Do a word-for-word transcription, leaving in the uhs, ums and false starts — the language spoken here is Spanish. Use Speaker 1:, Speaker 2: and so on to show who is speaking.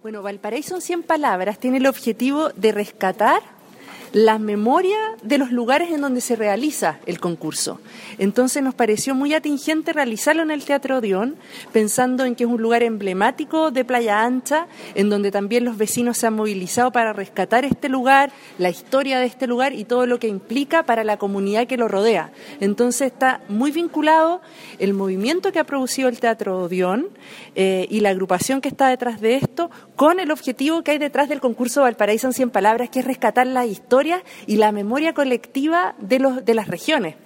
Speaker 1: Bueno, Valparaíso en cien palabras tiene el objetivo de rescatar la memoria de los lugares en donde se realiza el concurso. Entonces nos pareció muy atingente realizarlo en el Teatro Odeón, pensando en que es un lugar emblemático de Playa Ancha, en donde también los vecinos se han movilizado para rescatar este lugar, la historia de este lugar y todo lo que implica para la comunidad que lo rodea. Entonces está muy vinculado el movimiento que ha producido el Teatro Odeón eh, y la agrupación que está detrás de esto, con el objetivo que hay detrás del concurso Valparaíso en cien palabras, que es rescatar la historia y la memoria colectiva de los de las regiones.